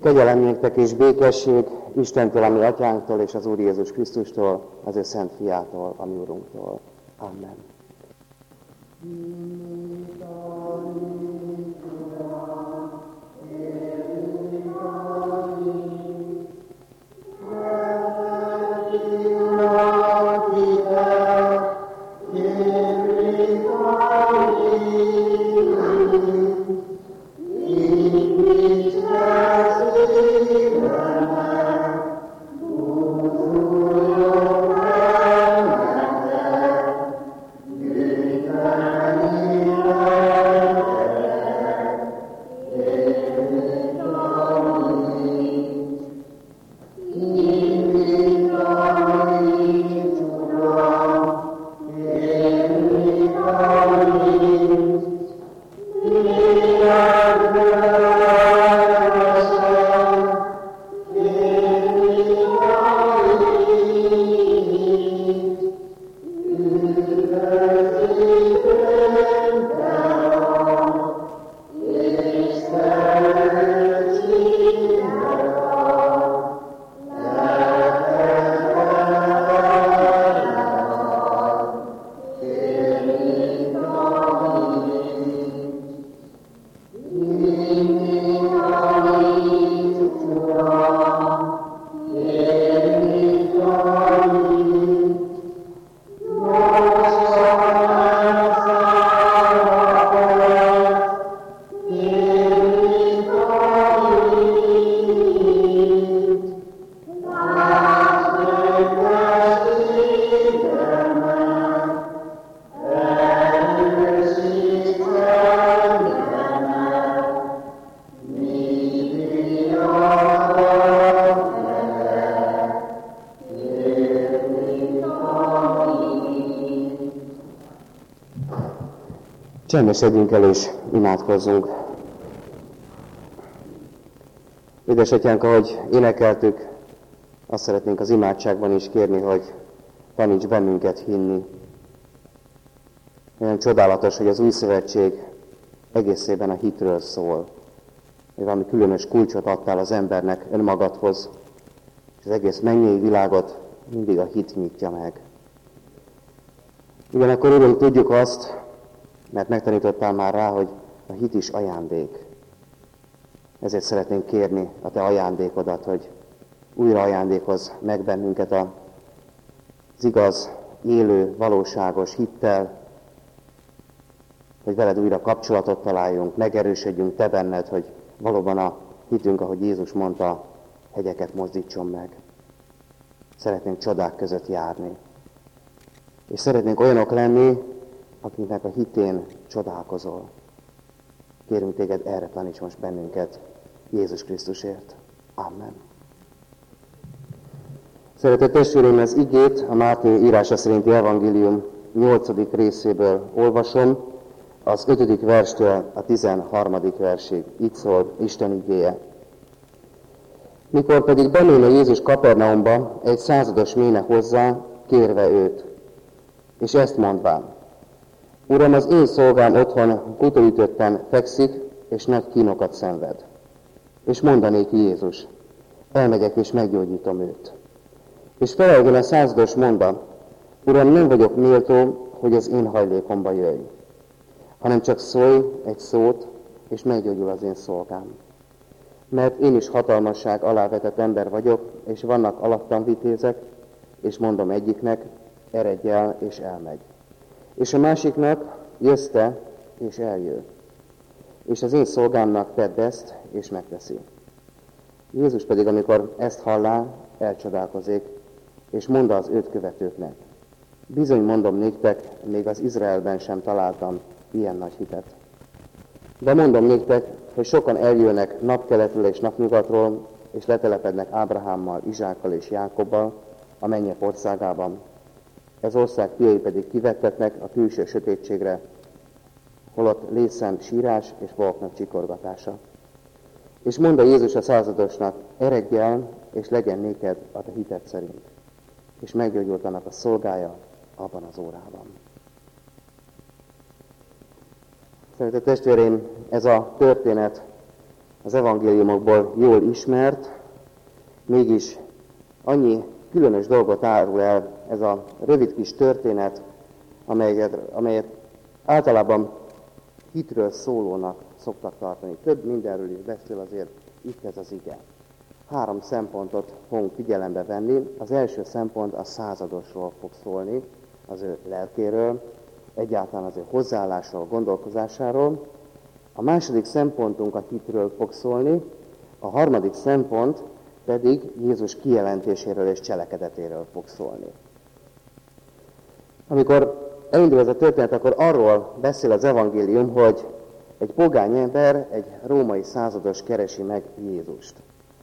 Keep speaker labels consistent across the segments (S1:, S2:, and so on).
S1: Kegyelem néktek és békesség Istentől, a mi atyánktól, és az Úr Jézus Krisztustól, az ő szent fiától, a mi Urunktól. Amen. Csendesedjünk el és imádkozzunk. Édesatyánk, ahogy énekeltük, azt szeretnénk az imádságban is kérni, hogy taníts bennünket hinni. Olyan csodálatos, hogy az új szövetség egészében a hitről szól. Hogy valami különös kulcsot adtál az embernek önmagadhoz, és az egész mennyei világot mindig a hit nyitja meg. Ugyanakkor, Urunk, tudjuk azt, mert megtanítottál már rá, hogy a hit is ajándék. Ezért szeretnénk kérni a te ajándékodat, hogy újra ajándékozz meg bennünket az igaz, élő, valóságos hittel, hogy veled újra kapcsolatot találjunk, megerősödjünk te benned, hogy valóban a hitünk, ahogy Jézus mondta, hegyeket mozdítson meg. Szeretnénk csodák között járni. És szeretnénk olyanok lenni, akiknek a hitén csodálkozol. Kérünk téged, erre taníts most bennünket Jézus Krisztusért. Amen. Szeretett testvéreim, az igét a Máté írása szerinti evangélium 8. részéből olvasom, az 5. verstől a 13. versig. Így szól Isten igéje. Mikor pedig beméne Jézus Kapernaumba, egy százados méne hozzá, kérve őt, és ezt mondván: Uram, az én szolgám otthon kutóütötten fekszik, és nagy kínokat szenved. És mondanék Jézus: elmegyek és meggyógyítom őt. És felelvén a százados mondta: Uram, nem vagyok méltó, hogy az én hajlékomba jöjj, hanem csak szólj egy szót, és meggyógyul az én szolgám. Mert én is hatalmasság alá vetett ember vagyok, és vannak alattam vitézek, és mondom egyiknek: eredj el, és elmegy. És a másiknak: jössz te, és eljö. És az én szolgámnak tedd ezt, és megteszi. Jézus pedig, amikor ezt hallá, elcsodálkozik, és mondta az őt követőknek: bizony mondom néktek, még az Izraelben sem találtam ilyen nagy hitet. De mondom néktek, hogy sokan eljönnek napkeletről és napnyugatról, és letelepednek Ábrahámmal, Izsákkal és Jákobbal a mennyek országában. Ez ország fiai pedig kivettetnek a külső sötétségre, holott létszám sírás és falknak csikorgatása. És mondta Jézus a századosnak: eredj el, és legyen néked a te hited szerint. És meggyógyult annak a szolgája abban az órában. Szeretett testvéreim, ez a történet az evangéliumokból jól ismert, mégis annyi különös dolgot árul el ez a rövid kis történet, amelyet általában hitről szólónak szoktak tartani. Több mindenről is beszél, azért itt ez az ige. 3 szempontot fogunk figyelembe venni. Az első szempont a századosról fog szólni, az ő lelkéről, egyáltalán az ő hozzáállásról, gondolkozásáról. A második szempontunk a hitről fog szólni, a harmadik szempont pedig Jézus kijelentéséről és cselekedetéről fog szólni. Amikor elindul ez a történet, akkor arról beszél az evangélium, hogy egy pogány ember, egy római százados keresi meg Jézust.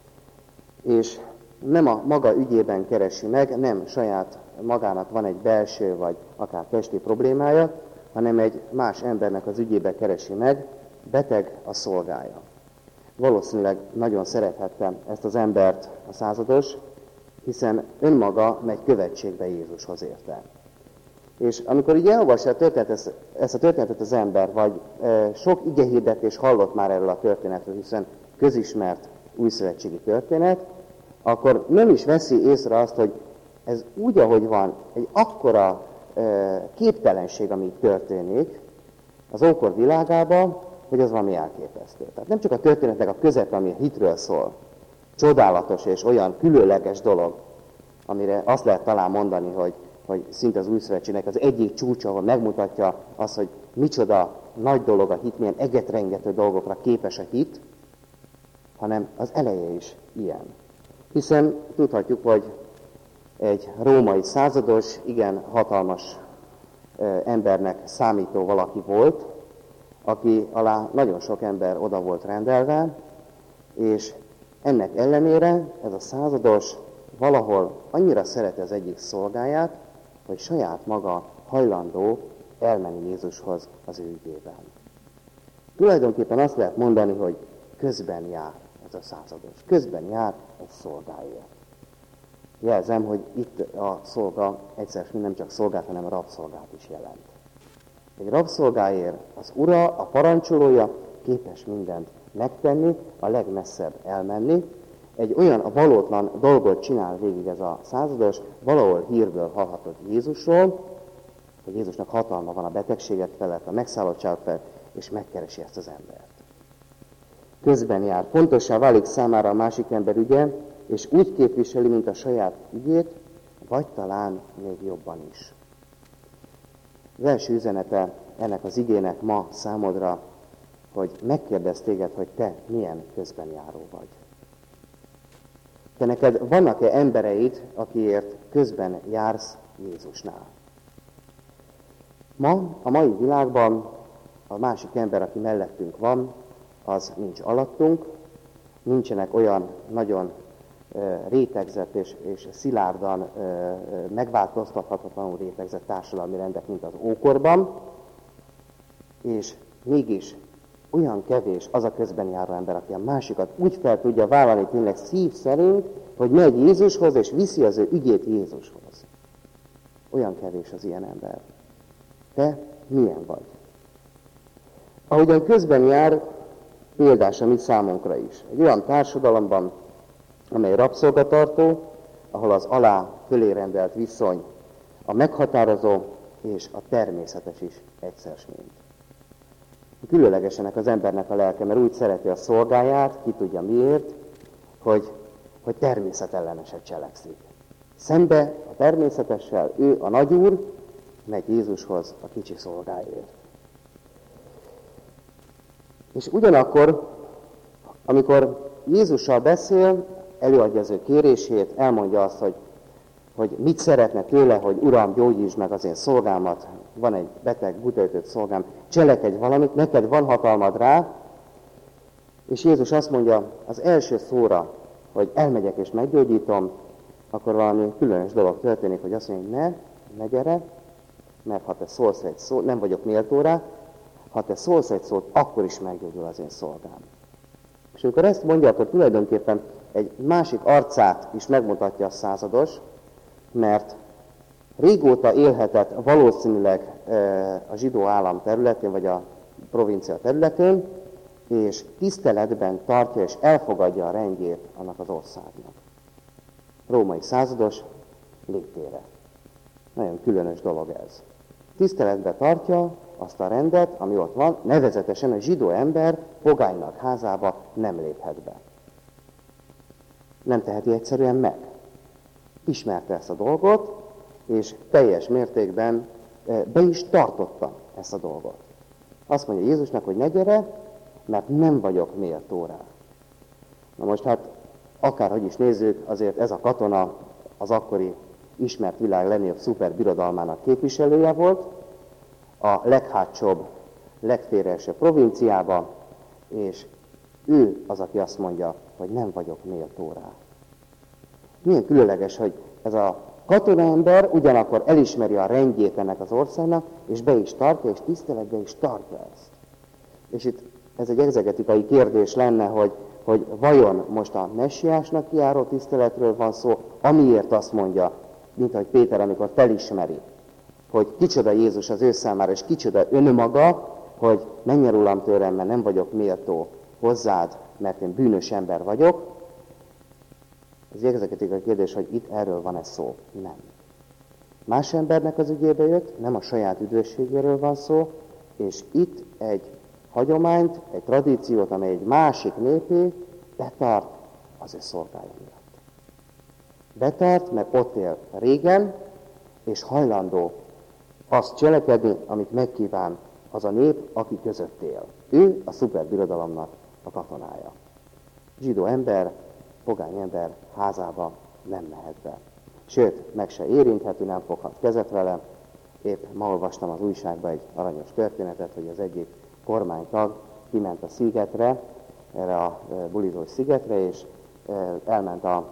S1: És nem a maga ügyében keresi meg, nem saját magának van egy belső vagy akár testi problémája, hanem egy más embernek az ügyébe keresi meg, beteg a szolgája. Valószínűleg nagyon szerethette ezt az embert a százados, hiszen önmaga megy követségbe Jézushoz érte. És amikor így elolvassa ezt a történetet az ember, vagy sok igehirdetés hallott már erről a történetről, hiszen közismert újszövetségi történet, akkor nem is veszi észre azt, hogy ez úgy, ahogy van, egy akkora képtelenség, ami történik az ókor világában, hogy az valami elképesztő. Tehát nem csak a történetnek a közepe, ami a hitről szól, csodálatos és olyan különleges dolog, amire azt lehet talán mondani, hogy szinte az újszövetségnek az egyik csúcsa, ahol megmutatja azt, hogy micsoda nagy dolog a hit, milyen egetrengető dolgokra képes a hit, hanem az eleje is ilyen. Hiszen tudhatjuk, hogy egy római százados, igen hatalmas embernek számító valaki volt, aki alá nagyon sok ember oda volt rendelve, és ennek ellenére ez a százados valahol annyira szereti az egyik szolgáját, hogy saját maga hajlandó elmenni Jézushoz az ő ügyében. Tulajdonképpen azt lehet mondani, hogy közben jár ez a százados. Közben jár egy szolgáért. Jelzem, hogy itt a szolga egyszer nem csak szolgát, hanem rabszolgát is jelent. Egy rabszolgáért az ura, a parancsolója képes mindent megtenni, a legmesszebb elmenni. Egy olyan valótlan dolgot csinál végig ez a százados, valahol hírből hallhatott Jézusról, hogy Jézusnak hatalma van a betegségek felett, a megszállottság felett, és megkeresi ezt az embert. Közben jár. Fontossá válik számára a másik ember ügye, és úgy képviseli, mint a saját ügyét, vagy talán még jobban is. Az első üzenete ennek az igének ma számodra, hogy megkérdez téged, hogy te milyen közbenjáró vagy. Te neked vannak-e embereid, akiért közben jársz Jézusnál? Ma, a mai világban a másik ember, aki mellettünk van, az nincs alattunk, nincsenek olyan nagyon rétegzett és szilárdan megváltoztathatatlanul rétegzett társadalmi rendek, mint az ókorban, és mégis olyan kevés az a közben járó ember, aki a másikat úgy fel tudja vállalni tényleg szív szerint, hogy megy Jézushoz, és viszi az ő ügyét Jézushoz. Olyan kevés az ilyen ember. Te milyen vagy? Ahogyan közben jár, példás a mi számunkra is. Egy olyan társadalomban, amely rabszolgatartó, ahol az alá-fölé rendelt viszony a meghatározó és a természetes is egyszersként. Különlegesenek az embernek a lelke, mert úgy szereti a szolgáját, ki tudja miért, hogy természetelleneset cselekszik. Szembe a természetessel ő a nagyúr, megy Jézushoz a kicsi szolgáért. És ugyanakkor, amikor Jézussal beszél, előadja az ő kérését, elmondja azt, hogy mit szeretne tőle, hogy Uram, gyógyítsd meg az én szolgámat, van egy beteg, butaütött szolgám, cselekedj valamit, neked van hatalmad rá, és Jézus azt mondja az első szóra, hogy elmegyek és meggyógyítom, akkor valami különös dolog történik, hogy azt mondja, hogy ne gyere, mert ha te szólsz egy szót, nem vagyok méltó rá, ha te szólsz egy szót, akkor is meggyógyul az én szolgám. És amikor ezt mondja, akkor tulajdonképpen egy másik arcát is megmutatja a százados, mert régóta élhetett valószínűleg a zsidó állam területén, vagy a provincia területén, és tiszteletben tartja és elfogadja a rendjét annak az országnak. Római százados légtére. Nagyon különös dolog ez. Tiszteletben tartja azt a rendet, ami ott van, nevezetesen a zsidó ember pogánynak házába nem léphet be. Nem teheti egyszerűen meg. Ismerte ezt a dolgot, és teljes mértékben be is tartotta ezt a dolgot. Azt mondja Jézusnak, hogy ne gyere, mert nem vagyok méltó rá. Na most hát, akárhogy is nézzük, azért ez a katona az akkori ismert világ legnagyobb szuperbirodalmának képviselője volt, a leghátsóbb, legfélreesőbb provinciába, és ő az, aki azt mondja, hogy nem vagyok méltó rá. Milyen különleges, hogy ez a katonaember ugyanakkor elismeri a rendjét ennek az országnak, és be is tartja, és tiszteletbe is tartja ezt. És itt ez egy egzegetikai kérdés lenne, hogy vajon most a messiásnak kijáró tiszteletről van szó, amiért azt mondja, mint ahogy Péter, amikor felismeri, hogy kicsoda Jézus az ő számára, és kicsoda önmaga, hogy menj el Uram tőlem, mert nem vagyok méltó hozzád, mert én bűnös ember vagyok. Ez egy egzegetikai kérdés, hogy itt erről van-e szó? Nem. Más embernek az ügyébe jött, nem a saját üdvösségéről van szó, és itt egy hagyományt, egy tradíciót, amely egy másik népé betart az ő szolgája miatt. Betart, mert ott él régen, és hajlandó azt cselekedni, amit megkíván az a nép, aki között él. Ő a szuperbirodalomnak a katonája. Zsidó ember, pogány ember házába nem mehet be. Sőt, meg se érintheti, nem foghat kezet vele. Épp ma olvastam az újságban egy aranyos történetet, hogy az egyik kormánytag kiment a szigetre, erre a bulizós szigetre, és elment a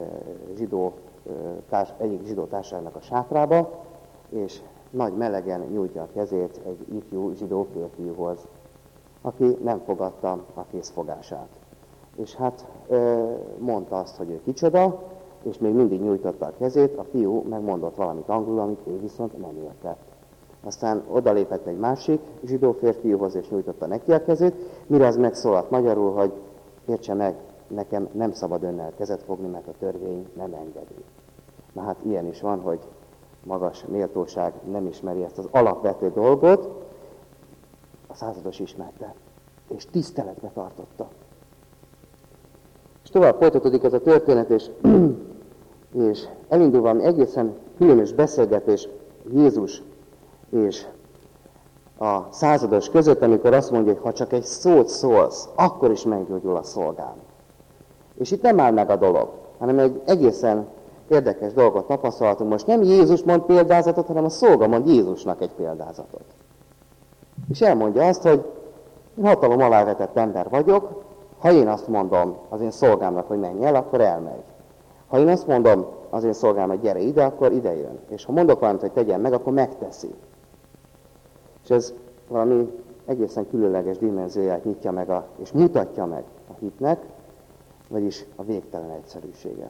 S1: egyik zsidó társaságnak a sátrába, és nagy melegen nyújtja a kezét egy ifjú zsidó férfiúhoz, aki nem fogadta a készfogását. És hát mondta azt, hogy ő kicsoda, és még mindig nyújtotta a kezét, a fiú megmondott valamit angolul, amit ő viszont nem értett. Aztán odalépett egy másik zsidó férfiúhoz, és nyújtotta neki a kezét, mire az megszólalt magyarul, hogy értse meg, nekem nem szabad önnel kezet fogni, mert a törvény nem engedi. Na hát ilyen is van, hogy magas méltóság nem ismeri ezt az alapvető dolgot, a százados ismerte, és tiszteletbe tartotta. És tovább folytatódik ez a történet, és elindul valami egészen különös beszélgetés Jézus és a százados között, amikor azt mondja, hogy ha csak egy szót szólsz, akkor is meggyógyul a szolgám. És itt nem áll meg a dolog, hanem egy egészen érdekes dolgot tapasztalhatunk. Most nem Jézus mond példázatot, hanem a szolga mond Jézusnak egy példázatot. És elmondja azt, hogy én hatalom alá vetett ember vagyok, ha én azt mondom az én szolgámnak, hogy menj el, akkor elmegy. Ha én azt mondom az én szolgámnak, hogy gyere ide, akkor ide jön. És ha mondok valamit, hogy tegyen meg, akkor megteszi. És ez valami egészen különleges dimenzióját nyitja meg és mutatja meg a hitnek, vagyis a végtelen egyszerűséget.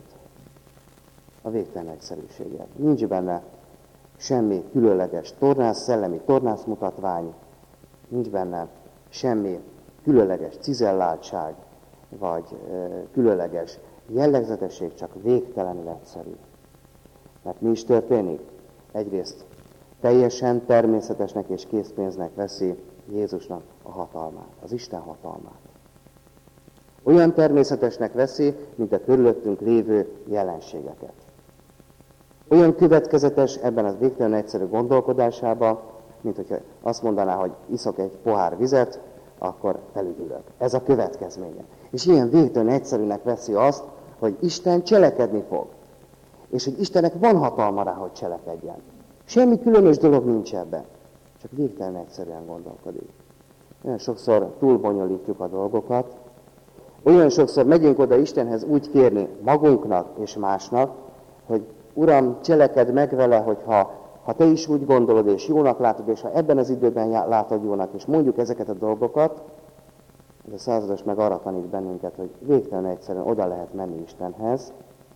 S1: A végtelen egyszerűséget. Nincs benne semmi különleges szellemi tornászmutatvány, nincs benne semmi különleges cizelláltság, vagy különleges jellegzetesség, csak végtelenül egyszerű. Mert mi is történik? Egyrészt teljesen természetesnek és készpénznek veszi Jézusnak a hatalmát, az Isten hatalmát. Olyan természetesnek veszi, mint a körülöttünk lévő jelenségeket. Olyan következetes ebben az végtelen egyszerű gondolkodásában, mint hogyha azt mondaná, hogy iszok egy pohár vizet, akkor felüdülök. Ez a következménye. És ilyen végtelen egyszerűnek veszi azt, hogy Isten cselekedni fog. És hogy Istennek van hatalma rá, hogy cselekedjen. Semmi különös dolog nincs ebben. Csak végtelen egyszerűen gondolkodik. Olyan sokszor túlbonyolítjuk a dolgokat. Olyan sokszor megyünk oda Istenhez úgy kérni magunknak és másnak, hogy Uram, cselekedd meg vele, hogy ha te is úgy gondolod, és jónak látod, és ha ebben az időben látod jónak, és mondjuk ezeket a dolgokat, ez a százados meg arra tanít bennünket, hogy végtelen egyszerűen oda lehet menni Istenhez,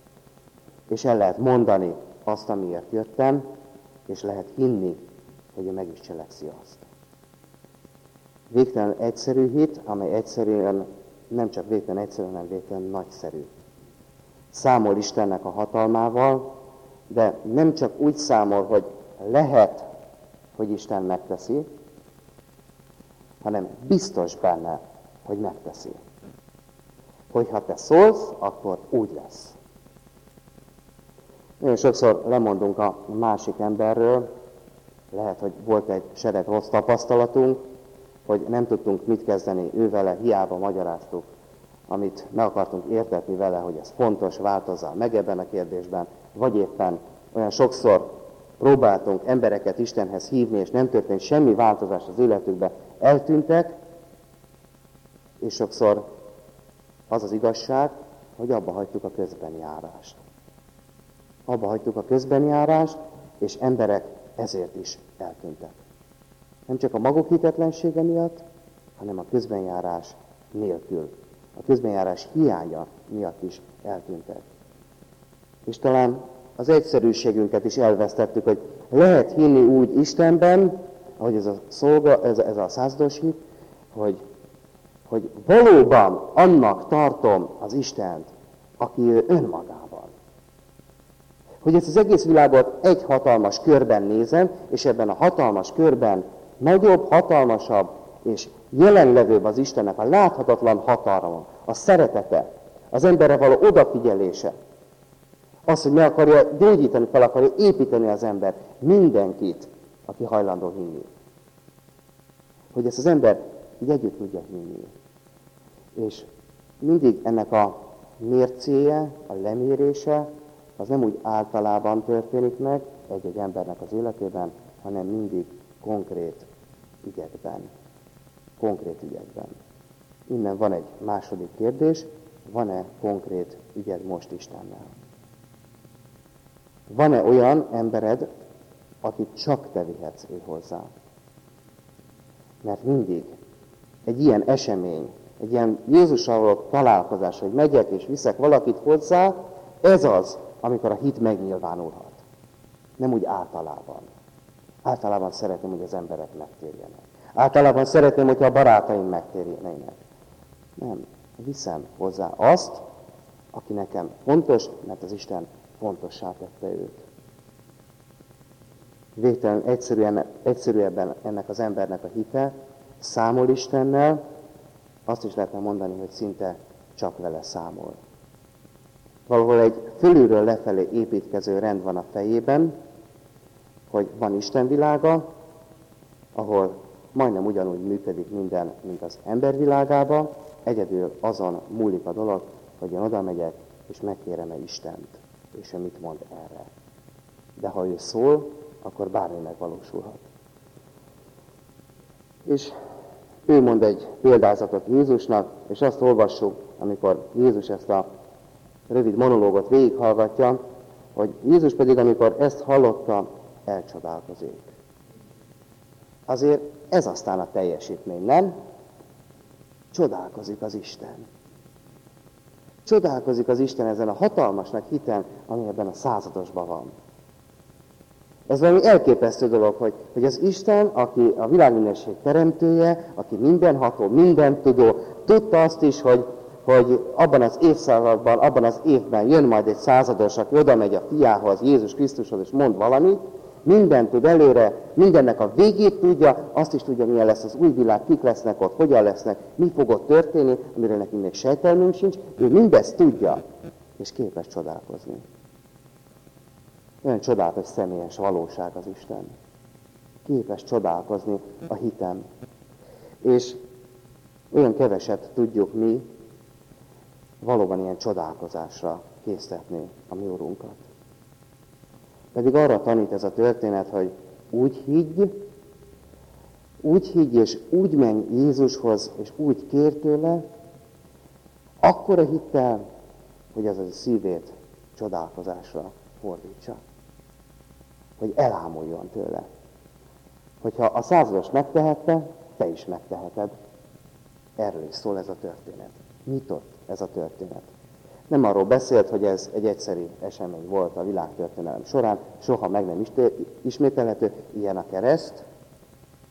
S1: és el lehet mondani azt, amiért jöttem, és lehet hinni, hogy ő meg is cselekszi azt. Végtelen egyszerű hit, amely egyszerűen nem csak végtelen egyszerű, hanem végtelen nagyszerű. Számol Istennek a hatalmával, de nem csak úgy számol, hogy lehet, hogy Isten megteszi, hanem biztos benne, hogy megteszi. Hogyha te szólsz, akkor úgy lesz. Nagyon sokszor lemondunk a másik emberről, lehet, hogy volt egy sereg rossz tapasztalatunk, hogy nem tudtunk mit kezdeni ővele, hiába magyaráztuk, amit meg akartunk értetni vele, hogy ez fontos, változzál meg ebben a kérdésben, vagy éppen olyan sokszor próbáltunk embereket Istenhez hívni, és nem történt semmi változás az életükben, eltűntek, és sokszor az az igazság, hogy abba hagytuk a közbenjárást. Abba hagytuk a közbenjárást, és emberek ezért is eltűntek. Nem csak a maguk hitetlensége miatt, hanem a közbenjárás nélkül. A közbenjárás hiánya miatt is eltűntek. És talán az egyszerűségünket is elvesztettük, hogy lehet hinni úgy Istenben, ahogy ez a százados hit, hogy valóban annak tartom az Istent, aki ő önmagában. Hogy ezt az egész világot egy hatalmas körben nézem, és ebben a hatalmas körben nagyobb, hatalmasabb és jelenlevőbb az Istennek a láthatatlan hatalma, a szeretete, az emberre való odafigyelése, az, hogy meg akarja gyógyítani, fel akarja építeni az ember, mindenkit, aki hajlandó hinni. Hogy ezt az ember így együtt tudja hinni. És mindig ennek a mércéje, a lemérése, az nem úgy általában történik meg egy-egy embernek az életében, hanem mindig konkrét ügyekben. Konkrét ügyekben. Innen van egy második kérdés, van-e konkrét ügyed most Istennel? Van-e olyan embered, akit csak te vihetsz ő hozzá? Mert mindig egy ilyen esemény, egy ilyen Jézussal való találkozás, hogy megyek és viszek valakit hozzá, ez az, amikor a hit megnyilvánulhat. Nem úgy általában. Általában szeretném, hogy az emberek megtérjenek. Általában szeretném, hogyha a barátaim megtérjenek. Nem. Viszem hozzá azt, aki nekem fontos, mert az Isten fontossá tette őt. Végtelen egyszerűbben ennek az embernek a hite, számol Istennel, azt is lehetne mondani, hogy szinte csak vele számol. Valahol egy fölülről lefelé építkező rend van a fejében, hogy van Isten világa, ahol majdnem ugyanúgy működik minden, mint az ember világában, egyedül azon múlik a dolog, hogy én oda megyek, és megkérem-e Istent, és ő mit mond erre. De ha ő szól, akkor bármi megvalósulhat. És ő mond egy példázatot Jézusnak, és azt olvassuk, amikor Jézus ezt a rövid monológot végighallgatja, hogy Jézus pedig, amikor ezt hallotta, elcsodálkozik. Azért ez aztán a teljesítmény, nem? Csodálkozik az Isten. Csodálkozik az Isten ezen a hatalmasnak hiten, ami ebben a századosban van. Ez valami elképesztő dolog, hogy az Isten, aki a világ mindenség teremtője, aki mindenható, mindentudó, tudta azt is, hogy abban az évszázadban, abban az évben jön majd egy százados, aki oda megy a fiához, Jézus Krisztushoz, és mond valamit, mindent tud előre, mindennek a végét tudja, azt is tudja, milyen lesz az új világ, kik lesznek ott, hogyan lesznek, mi fog ott történni, amiről nekünk még sejtelmünk sincs, ő mindezt tudja, és képes csodálkozni. Olyan csodálatos személyes valóság az Isten. Képes csodálkozni a hitem. És olyan keveset tudjuk mi valóban ilyen csodálkozásra késztetni a mi Urunkat. Pedig arra tanít ez a történet, hogy úgy higgy, és úgy menj Jézushoz, és úgy kér tőle, akkora hittel, hogy az a szívét csodálkozásra fordítsa. Hogy elámuljon tőle. Hogyha a százados megtehette, te is megteheted. Erről is szól ez a történet. Nyitott ez a történet. Nem arról beszélt, hogy ez egy egyszerű esemény volt a világtörténelem során, soha meg nem ismételhető, ilyen a kereszt,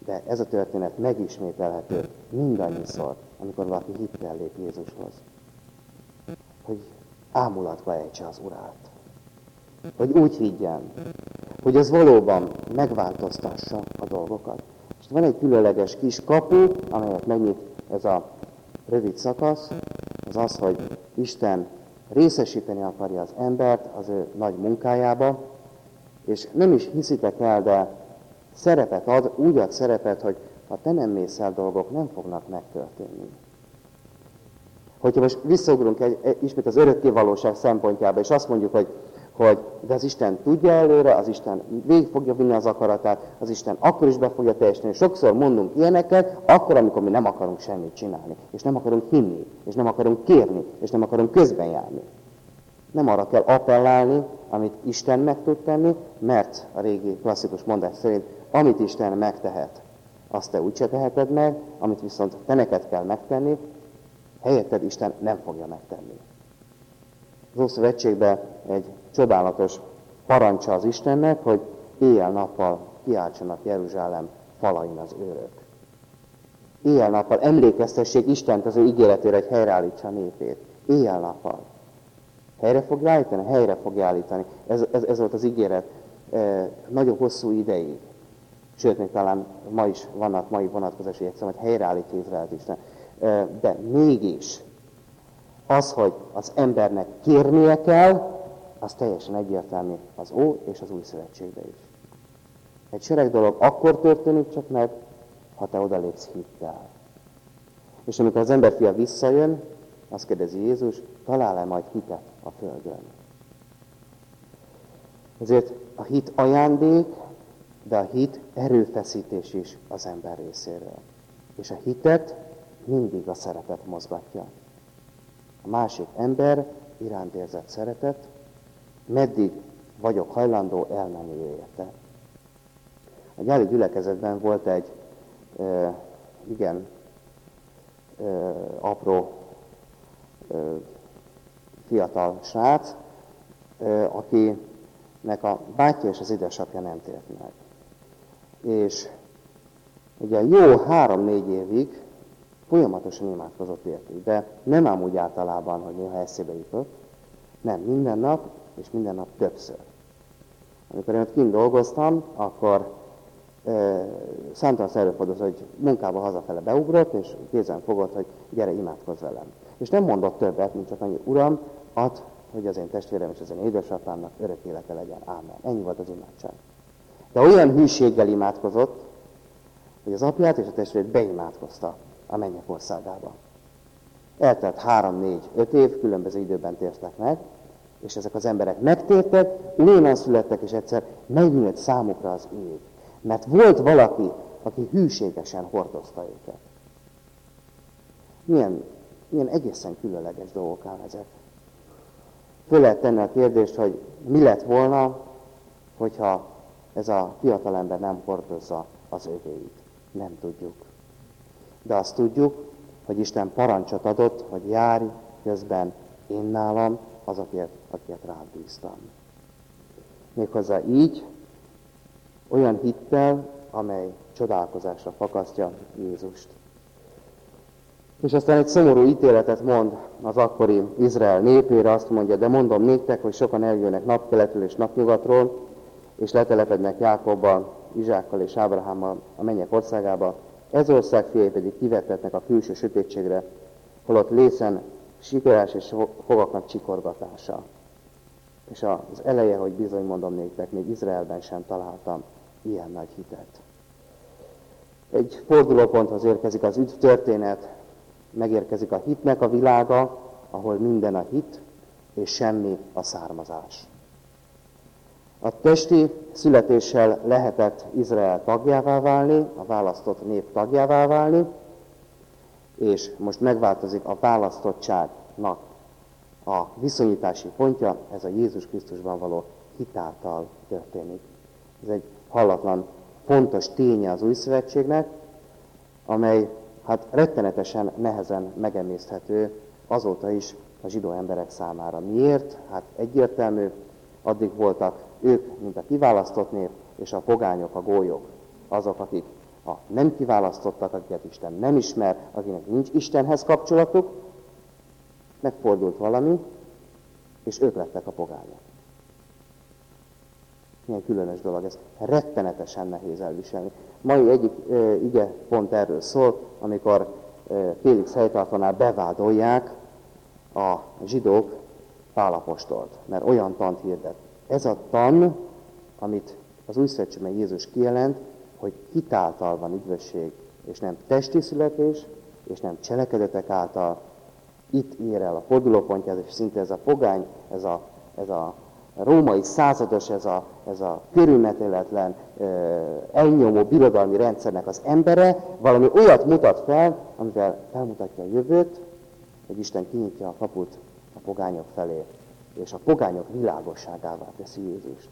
S1: De ez a történet megismételhető mindannyiszor, amikor valaki hittel lép Jézushoz. Hogy ámulatba ejtse az Urát. Hogy úgy higgyen, hogy ez valóban megváltoztassa a dolgokat. És van egy különleges kis kapu, amelyet megnyit ez a rövid szakasz, az az, hogy Isten részesíteni akarja az embert az ő nagy munkájába, és nem is hiszitek el, de szerepet ad, úgy ad szerepet, hogy ha te nem mész el, dolgok nem fognak megtörténni. Hogyha most visszaugrunk ismét az örökké valóság szempontjába, és azt mondjuk, hogy de az Isten tudja előre, az Isten végig fogja vinni az akaratát, az Isten akkor is be fogja teljesíteni. Sokszor mondunk ilyeneket, akkor, amikor mi nem akarunk semmit csinálni, és nem akarunk hinni, és nem akarunk kérni, és nem akarunk közben járni. Nem arra kell appellálni, amit Isten meg tud tenni, mert a régi klasszikus mondás szerint, amit Isten megtehet, azt te úgyse teheted meg, amit viszont te neked kell megtenni, helyetted Isten nem fogja megtenni. Az Ószövetségben egy csodálatos parancsa az Istennek, hogy éjjel-nappal kiáltsanak Jeruzsálem falain az őrök. Éjjel-nappal emlékeztessék Istent az ő ígéretére, hogy helyreállítsa a népét. Éjjel-nappal. Helyre fogja állítani? Helyre fogja állítani. Ez volt az ígéret nagyon hosszú ideig. Sőt, még talán ma is vannak mai vonatkozásai egyszerűen, hogy helyreállítja Izraelt Isten. De mégis az, hogy az embernek kérnie kell, az teljesen egyértelmű az Ó és az Új Szövetségben is. Egy sereg dolog akkor történik csak meg, ha te odalépsz hittel. És amikor az emberfia visszajön, azt kérdezi Jézus, talál-e majd hitet a földön? Ezért a hit ajándék, de a hit erőfeszítés is az ember részéről. És a hitet mindig a szeretet mozgatja. A másik ember iránt érzett szeretet, meddig vagyok hajlandó elmenni ő érte. A gyáli gyülekezetben volt egy apró fiatal srác, akinek a bátyja és az édesapja nem tért meg. És ugye jó 3-4 évig folyamatosan imádkozott értük, de nem ám úgy általában, hogy néha eszébe jutott, nem, minden nap, és minden nap többször. Amikor én ott kint dolgoztam, akkor számtalan előfordult, hogy munkába hazafele beugrott, és kézen fogott, hogy gyere, imádkozz velem. És nem mondott többet, mint csak annyi, Uram, add, hogy az én testvérem és az én édesapámnak örök élete legyen. Ámen. Ennyi volt az imádság. De olyan hűséggel imádkozott, hogy az apját és a testvérét beimádkozta a mennyek országába. Eltelt 3-4-5 év, különböző időben tértek meg, és ezek az emberek megtértek, újonnan születtek, és egyszer megnyílt számukra az ég. Mert volt valaki, aki hűségesen hordozta őket. Milyen egészen különleges dolgok ám ezek. Föl lehet tenni a kérdést, hogy mi lett volna, hogyha ez a fiatalember nem hordozza az övéit. Nem tudjuk. De azt tudjuk, hogy Isten parancsot adott, hogy járj közben én nálam azokért, akiket rád bíztam. Méghozzá így, olyan hittel, amely csodálkozásra fakasztja Jézust. És aztán egy szomorú ítéletet mond az akkori Izrael népére, azt mondja, de mondom néktek, hogy sokan eljönnek napkeletről és napnyugatról, és letelepednek Jákobba, Izsákkal és Ábrahámmal a mennyek országába, ez ország fiai pedig kivetetnek a külső sötétségre, holott lészen sikorás és fogaknak csikorgatása. És az eleje, hogy bizony mondom néktek, még Izraelben sem találtam ilyen nagy hitet. Egy fordulóponthoz érkezik az üdv történet, megérkezik a hitnek a világa, ahol minden a hit, és semmi a származás. A testi születéssel lehetett Izrael tagjává válni, a választott nép tagjává válni, és most megváltozik a választottságnak a viszonyítási pontja, ez a Jézus Krisztusban való hitáltal történik. Ez egy hallatlan, fontos ténye az Új Szövetségnek, amely rettenetesen nehezen megemészthető azóta is a zsidó emberek számára. Miért? Egyértelmű, addig voltak ők, mint a kiválasztott nép, és a pogányok, a gólyok, azok, akik a nem kiválasztottak, akiket Isten nem ismer, akinek nincs Istenhez kapcsolatuk, megfordult valami, és ők lettek a pogányok. Milyen különös dolog ez. Rettenetesen nehéz elviselni. Mai egyik ige pont erről szól, amikor Félix helytartónál bevádolják a zsidók Pál apostolt, mert olyan tant hirdet. Ez a tan, amit az Új Szövetségben Jézus kijelent, hogy hit által van üdvösség, és nem testi születés, és nem cselekedetek által. Itt ér el a fordulópontját, és szinte ez a pogány, ez a római százados, ez a körülmetéletlen, elnyomó birodalmi rendszernek az embere valami olyat mutat fel, amivel felmutatja a jövőt, hogy Isten kinyitja a kaput a pogányok felé, és a pogányok világosságává teszi Jézust.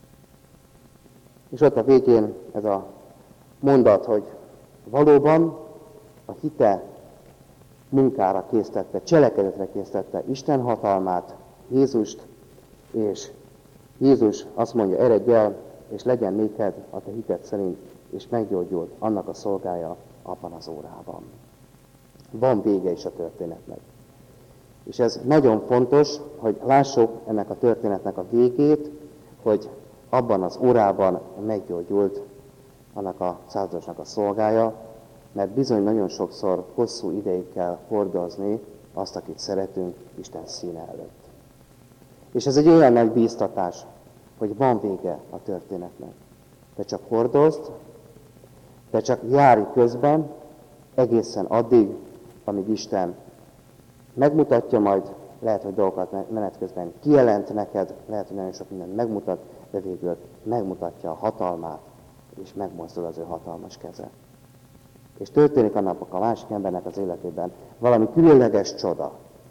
S1: És ott a végén ez a mondat, hogy valóban a hite munkára késztette, cselekedetre késztette Isten hatalmát, Jézust, és Jézus azt mondja, eredj el, és legyen néked a te hited szerint, és meggyógyult annak a szolgája abban az órában. Van vége is a történetnek. És ez nagyon fontos, hogy lássuk ennek a történetnek a végét, hogy abban az órában meggyógyult annak a századosnak a szolgája, mert bizony nagyon sokszor hosszú ideig kell hordozni azt, akit szeretünk Isten színe előtt. És ez egy olyan nagy bíztatás, hogy van vége a történetnek. Te csak hordozd, te csak járj közben, egészen addig, amíg Isten megmutatja majd, lehet, hogy dolgokat menet közben kijelent neked, lehet, hogy nagyon sok mindent megmutat, de végül megmutatja a hatalmát, és megmozdul az ő hatalmas keze. És történik annak a másik embernek az életében valami különleges csoda.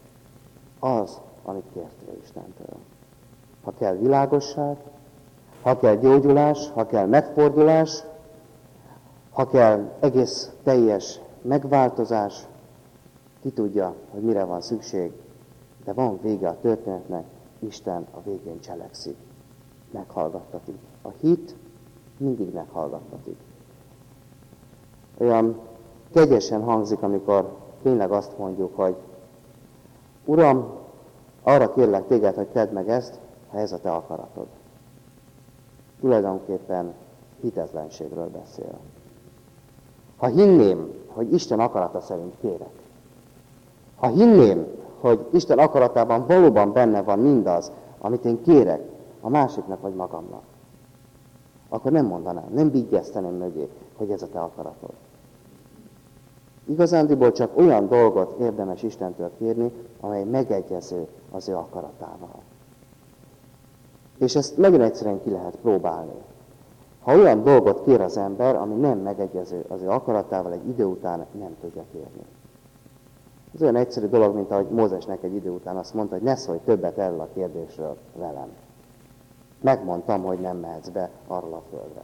S1: Az, amit kértél Istentől. Ha kell világosság, ha kell gyógyulás, ha kell megfordulás, ha kell egész teljes megváltozás, ki tudja, hogy mire van szükség, de van vége a történetnek, Isten a végén cselekszik. Meghallgattatik. A hit mindig meghallgattatik. Olyan kegyesen hangzik, amikor tényleg azt mondjuk, hogy Uram, arra kérlek téged, hogy tedd meg ezt, ha ez a te akaratod. Tulajdonképpen hitetlenségről beszél. Ha hinném, hogy Isten akarata szerint kérek, ha hinném, hogy Isten akaratában valóban benne van mindaz, amit én kérek a másiknak vagy magamnak, akkor nem mondanám, nem vigyezteném mögé, hogy ez a te akaratod. Igazándiból csak olyan dolgot érdemes Istentől kérni, amely megegyező az ő akaratával. És ezt nagyon egyszerűen ki lehet próbálni. Ha olyan dolgot kér az ember, ami nem megegyező az ő akaratával, egy idő után nem tudja kérni. Ez olyan egyszerű dolog, mint ahogy Mózesnek egy idő után azt mondta, hogy ne szólj többet erről a kérdésről velem. Megmondtam, hogy nem mehetsz be arról a földre.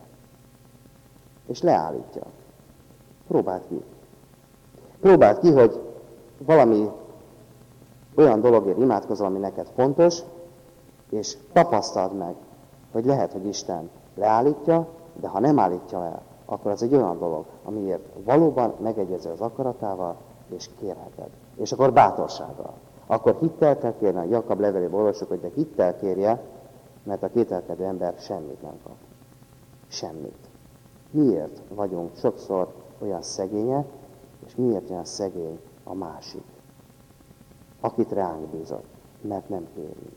S1: És leállítja. Próbáld ki. Próbáld ki, hogy valami olyan dologért imádkozol, ami neked fontos, és tapasztald meg, hogy lehet, hogy Isten leállítja, de ha nem állítja el, akkor az egy olyan dolog, amiért valóban megegyező az akaratával, és kérheted. És akkor bátorsággal. Akkor hittel kell kérni, a Jakab levelében olvasjuk, hogy de hittel kérje, mert a kételkedő ember semmit nem kap. Semmit. Miért vagyunk sokszor olyan szegények, és miért olyan szegény a másik, akit ránk bízott, mert nem kérünk.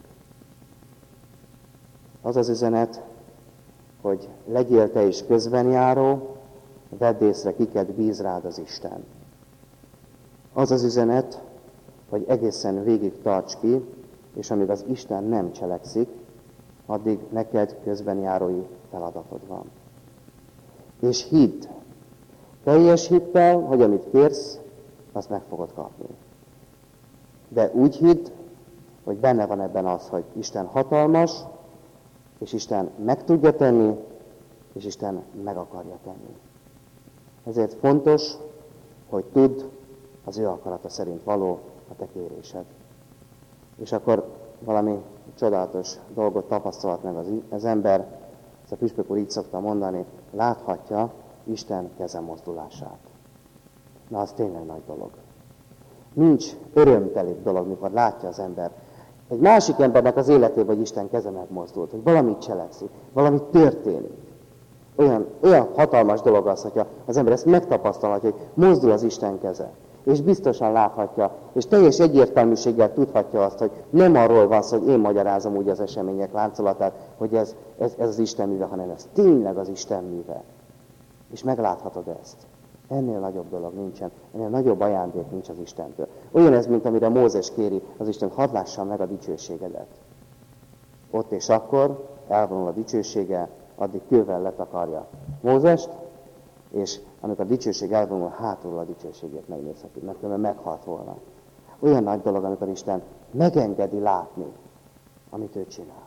S1: Az az üzenet, hogy legyél te is közbenjáró, vedd észre, kiket bíz rád az Isten. Az az üzenet, hogy egészen végig tarts ki, és amíg az Isten nem cselekszik, addig neked közbenjárói feladatod van. És hidd, teljes hittel, hogy amit kérsz, azt meg fogod kapni. De úgy hidd, hogy benne van ebben az, hogy Isten hatalmas, és Isten meg tudja tenni, és Isten meg akarja tenni. Ezért fontos, hogy tudd, az ő akarata szerint való a te kérésed. És akkor valami csodálatos dolgot tapasztalhat meg az ember, ezt a püspök úr így szokta mondani, láthatja, Isten keze mozdulását. Na, az tényleg nagy dolog. Nincs örömtelibb dolog, mikor látja az ember egy másik embernek az életében, hogy Isten keze megmozdult, hogy valamit cselekszik, valami történik. Olyan hatalmas dolog az, hogyha az ember ezt megtapasztalhatja, hogy mozdul az Isten keze. És biztosan láthatja, és teljes egyértelműséggel tudhatja azt, hogy nem arról van szó, hogy én magyarázom úgy az események láncolatát, hogy ez az Isten műve, hanem ez tényleg az Isten műve. És megláthatod ezt. Ennél nagyobb dolog nincsen, ennél nagyobb ajándék nincs az Istentől. Olyan ez, mint amire Mózes kéri az Isten, hadd lássam meg a dicsőségedet. Ott és akkor elvonul a dicsősége, addig kővel letakarja Mózest, és amikor a dicsőség elvonul, hátulról a dicsőségét megnézheti, mert különben meghalt volna. Olyan nagy dolog, amikor Isten megengedi látni, amit ő csinál.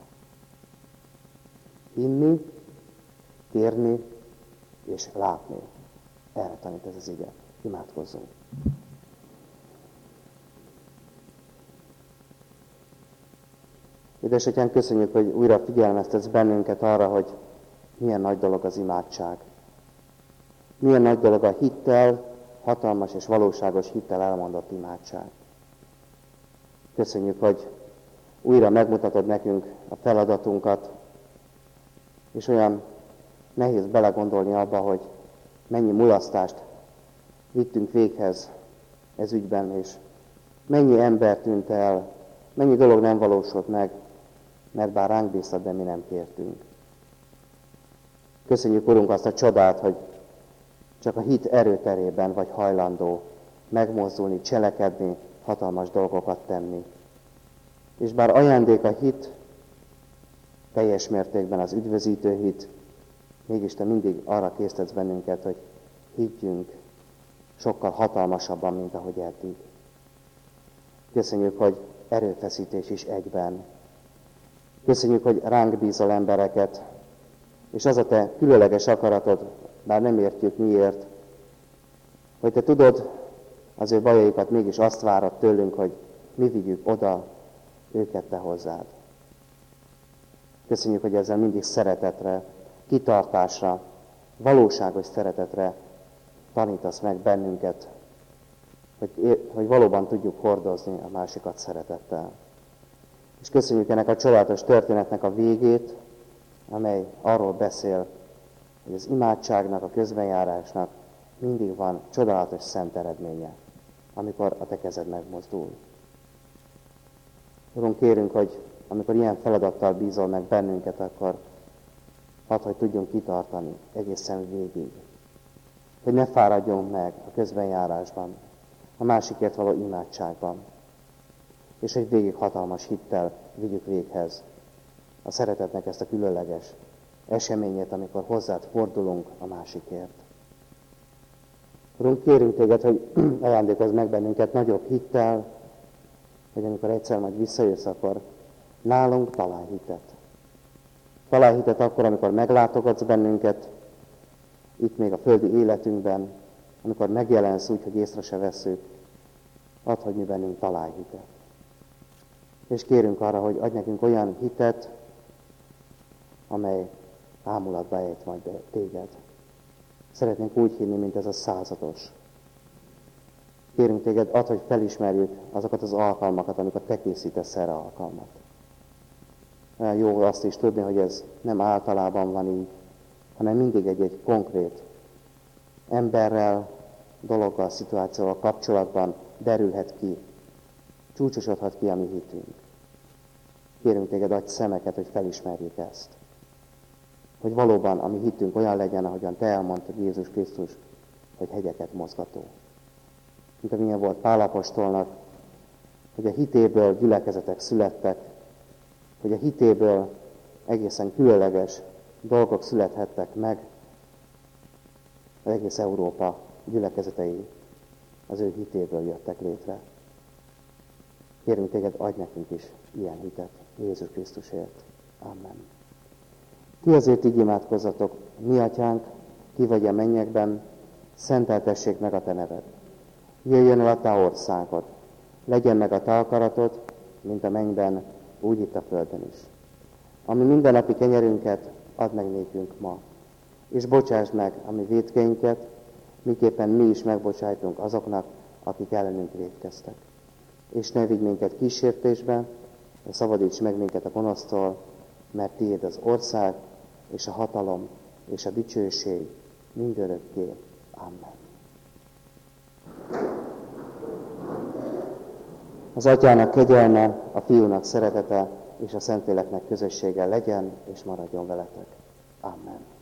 S1: Hinni, kérni és látni. Erre tanít ez az ige. Imádkozzunk. Édesatyánk, köszönjük, hogy újra figyelmeztetsz bennünket arra, hogy milyen nagy dolog az imádság. Milyen nagy dolog a hittel, hatalmas és valóságos hittel elmondott imádság. Köszönjük, hogy újra megmutatod nekünk a feladatunkat, és olyan nehéz belegondolni abba, hogy mennyi mulasztást vittünk véghez ez ügyben, és mennyi ember tűnt el, mennyi dolog nem valósult meg, mert bár ránk bíztad, de mi nem kértünk. Köszönjük, Urunk, azt a csodát, hogy csak a hit erőterében vagy hajlandó megmozdulni, cselekedni, hatalmas dolgokat tenni. És bár ajándék a hit, teljes mértékben az üdvözítő hit, mégis te mindig arra késztetsz bennünket, hogy higgyünk sokkal hatalmasabban, mint ahogy eddig. Köszönjük, hogy erőfeszítés is egyben. Köszönjük, hogy ránk bízol embereket, és az a te különleges akaratod, bár nem értjük miért, hogy te tudod, az ő bajaikat mégis azt várod tőlünk, hogy mi vigyük oda őket te hozzád. Köszönjük, hogy ezzel mindig szeretetre, kitartásra, valóságos szeretetre tanítasz meg bennünket, hogy valóban tudjuk hordozni a másikat szeretettel. És köszönjük ennek a csodálatos történetnek a végét, amely arról beszél, hogy az imádságnak, a közbenjárásnak mindig van csodálatos szent eredménye, amikor a te kezed megmozdul. Urunk, kérünk, hogy amikor ilyen feladattal bízol meg bennünket, akkor hadd, hogy tudjunk kitartani egészen végig. Hogy ne fáradjunk meg a közbenjárásban, a másikért való imádságban, és hogy végig hatalmas hittel vigyük véghez a szeretetnek ezt a különleges eseményét, amikor hozzád fordulunk a másikért. Urunk, kérünk téged, hogy ajándékozz meg bennünket nagyobb hittel, hogy amikor egyszer majd visszajössz, akkor nálunk találj hitet. Találj hitet akkor, amikor meglátogatsz bennünket, itt még a földi életünkben, amikor megjelensz úgy, hogy észre se vesszük, add, hogy mi bennünk találj hitet. És kérünk arra, hogy adj nekünk olyan hitet, amely ámulatba ejt majd téged. Szeretnénk úgy hinni, mint ez a százados. Kérünk téged, add, hogy felismerjük azokat az alkalmakat, amikor te készítesz erre alkalmat. Olyan jó azt is tudni, hogy ez nem általában van így, hanem mindig egy konkrét emberrel, dologgal, szituációval kapcsolatban derülhet ki, csúcsosodhat ki a mi hitünk. Kérünk téged, adj szemeket, hogy felismerjük ezt. Hogy valóban a mi hitünk olyan legyen, ahogyan te elmondtad, Jézus Krisztus, hogy hegyeket mozgató. Mint amilyen volt Pál apostolnak, hogy a hitéből gyülekezetek születtek, hogy a hitéből egészen különleges dolgok születhettek meg, az egész Európa gyülekezetei az ő hitéből jöttek létre. Kérünk téged, adj nekünk is ilyen hitet Jézus Krisztusért. Amen. Ti azért így imádkozzatok, mi atyánk, ki vagy a mennyekben, szenteltessék meg a te neved. Jöjjön el a te országod, legyen meg a te akaratod, mint a mennyben, úgy itt a földön is. Ami mindennapi kenyerünket add meg nékünk ma, és bocsásd meg a mi vétkeinket, miképpen mi is megbocsájtunk azoknak, akik ellenünk vétkeztek. És ne vigy minket kísértésbe, de szabadíts meg minket a gonosztól, mert tiéd az ország, és a hatalom, és a dicsőség mindörökké. Amen. Az Atyának kegyelme, a Fiúnak szeretete, és a Szentléleknek közössége legyen, és maradjon veletek. Amen.